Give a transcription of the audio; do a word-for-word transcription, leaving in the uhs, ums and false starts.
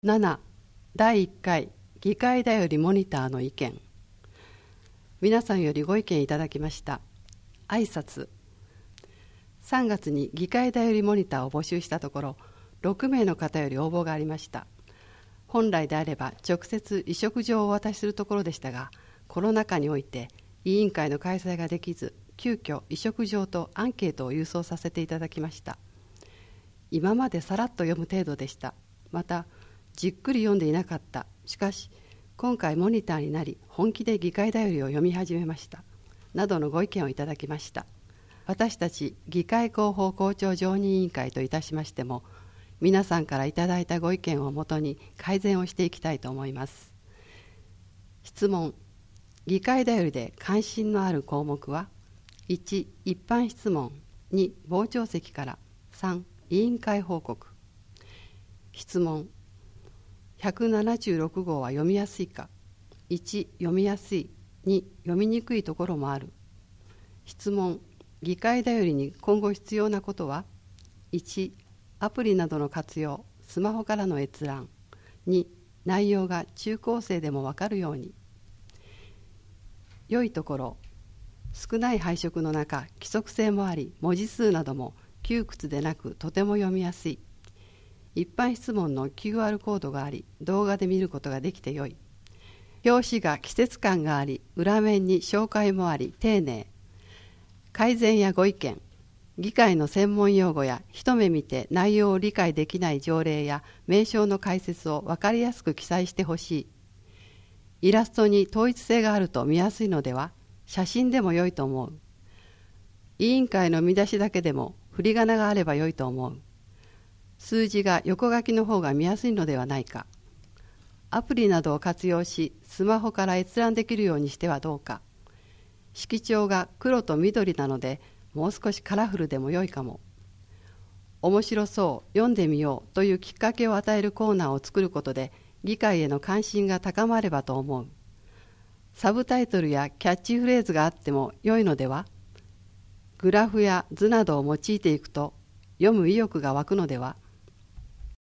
なな. だいいっかい議会だよりモニターの意見。皆さんよりご意見いただきました。挨拶。さんがつに議会だよりモニターを募集したところ、ろくめいの方より応募がありました。本来であれば直接委嘱状をお渡しするところでしたが、コロナ禍において委員会の開催ができず、急遽委嘱状とアンケートを郵送させていただきました。今までさらっと読む程度でした。またじっくり読んでいなかった。しかし今回モニターになり本気で議会だよりを読み始めましたなどのご意見をいただきました。私たち議会広報校長常任委員会といたしましても、皆さんからいただいたご意見をもとに改善をしていきたいと思います。質問。議会だよりで関心のある項目は、いち一般質問、に傍聴席から、さん委員会報告。質問。ひゃくななじゅうろくごうは読みやすいか。いち読みやすい、に読みにくいところもある。質問。議会だよりに今後必要なことは、いちアプリなどの活用、スマホからの閲覧。に内容が中高生でも分かるように。良いところ。少ない配色の中、規則性もあり、文字数なども窮屈でなくとても読みやすい。一般質問の キューアール コードがあり、動画で見ることができてよい。表紙が季節感があり、裏面に紹介もあり、丁寧。改善やご意見。議会の専門用語や一目見て内容を理解できない条例や名称の解説を分かりやすく記載してほしい。イラストに統一性があると見やすいのでは、写真でも良いと思う。委員会の見出しだけでも振り仮名があれば良いと思う。数字が横書きの方が見やすいのではないか。アプリなどを活用し、スマホから閲覧できるようにしてはどうか。色調が黒と緑なので、もう少しカラフルでも良いかも。面白そう、読んでみようというきっかけを与えるコーナーを作ることで、議会への関心が高まればと思う。サブタイトルやキャッチフレーズがあっても良いのでは。グラフや図などを用いていくと、読む意欲が湧くのでは。